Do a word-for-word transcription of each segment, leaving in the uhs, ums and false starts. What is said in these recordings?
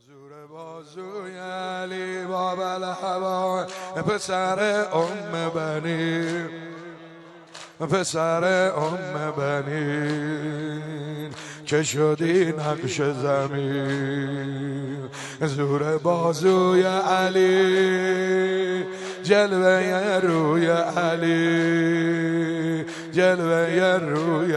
زور بازوی علی بابا الهوا پسر ام بنی پسر ام بنی که شدی نقش زمین. زور بازوی علی جلوه روی علی جلوه روی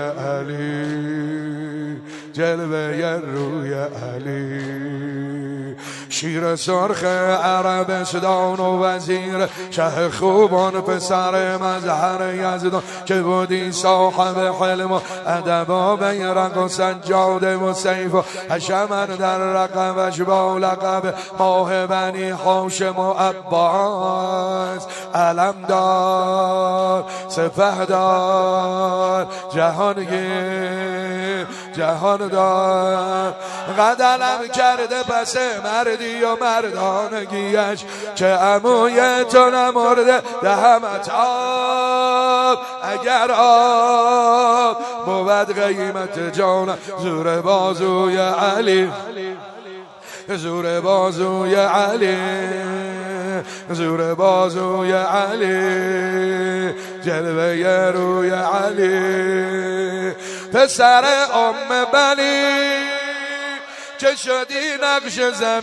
علی جلوه روی علی. شیر سرخ عربستان و وزیر شه خوبان پسر مظهر یزدان که بودی صاحب حلم و ادب و بیرق و سجاده و سیف و حشمن در رقبش با لقب ماه بنی هاشم و عباس. علمدار سپهدار جهانگیر جهاندار قدلم کرده پس مردی و مردانگیش که عموی تو نمرده دهمت آب اگر آب بود قیمت جان. زور بازوی علی زور بازوی علی زور بازوی علی جلوه روی علی پسر ام بنی که شدی نقش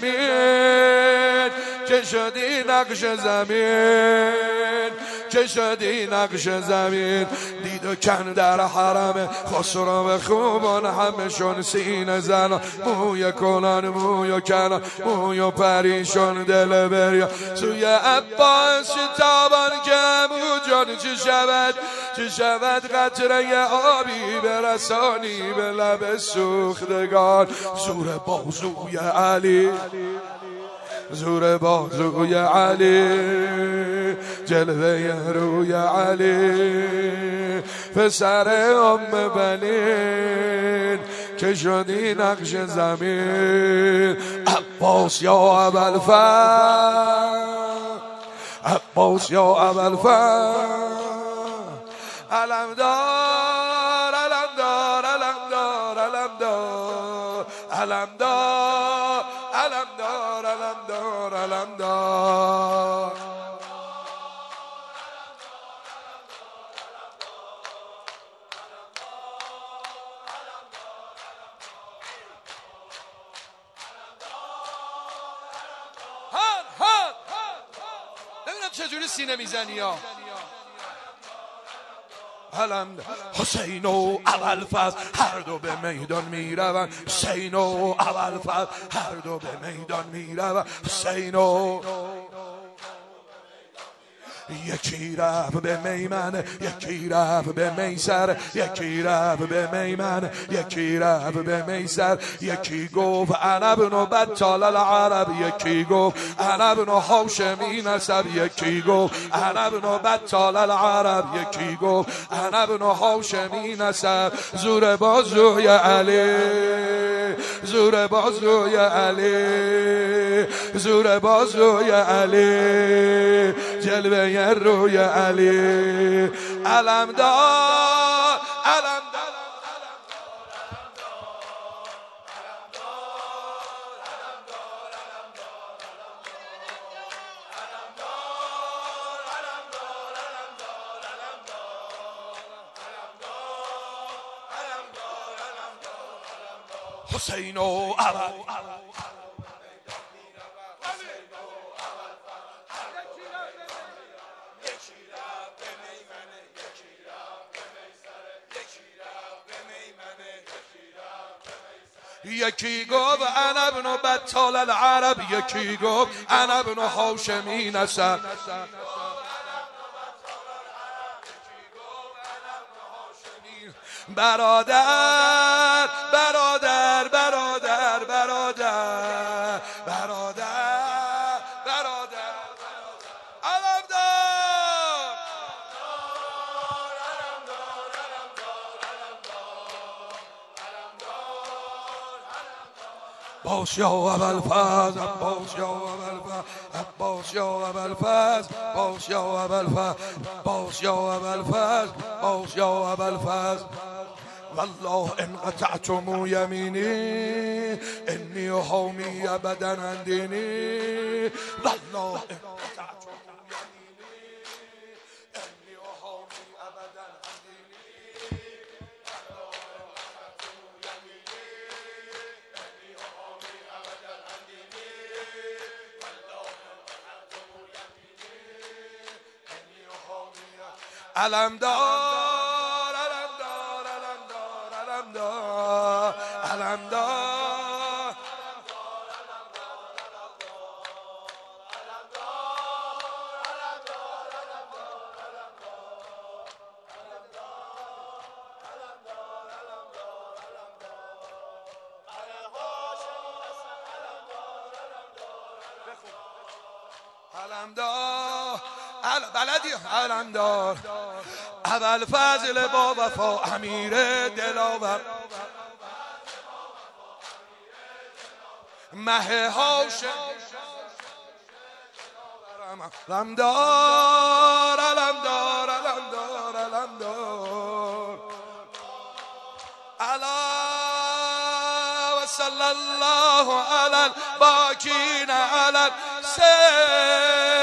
زمین که شدی نقش زمین که شدی نقش زمین. دید و کن در حرم خسرو خوبان همشون سینه زن موی کنان موی و کنان موی و پریشون دل بریا سوی عباس تابان که امو جان چه شود چه شود قطره آبی برسانی به لب سوختگان. زور بازوی علی زور بازوی علی جلوه روی علی پسر ام بنین که شدی نقش زمین. عباس یا ابوالفضل عباس یا ابوالفضل علمدار علمدار علمدار علمدار علمدار علمدار علمدار علمدار. هان هان ببینم چجوری سینه میزنی ها. حسین و ابوالفضل هر دو به میدان میروند حسین و ابوالفضل هر دو به میدان میروند حسین و یکی رفت به میمنه یکی رفت به میسر یکی رفت به میمنه یکی رفت به میسر. یکی گفت انا ابن بطال العرب یکی گفت انا ابن هاشمی نسب یکی گفت انا ابن بطال العرب یکی گفت انا ابن هاشمی نسب. زور بازوی علی زور بازوی علی زور بازوی علی جلوه روی علی علمدار علمدار حسین و ابوالفضل یکی گفت انا ابن بطال العرب یکی گفت انا ابن هاشمی نسب. برادر برادر برادر برادر برادر برادر علمدار عباس یا ابوالفضل عباس یا ابوالفضل عباس یا ابوالفضل عباس یا ابوالفضل عباس یا ابوالفضل عباس یا ابوالفضل. والله ان قطعتم يميني اني حامی ابدا عن دینی والله علم دار علم دار علم دار علم دار علم دار علم دار بلدی علم دار اول فضل با وفا امیر دلاور مه هاشم علم دار علم دار علم دار علم دار علی و صلی الله علی الباکین علی السید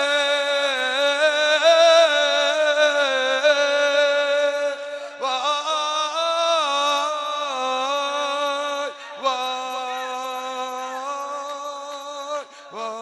Whoa.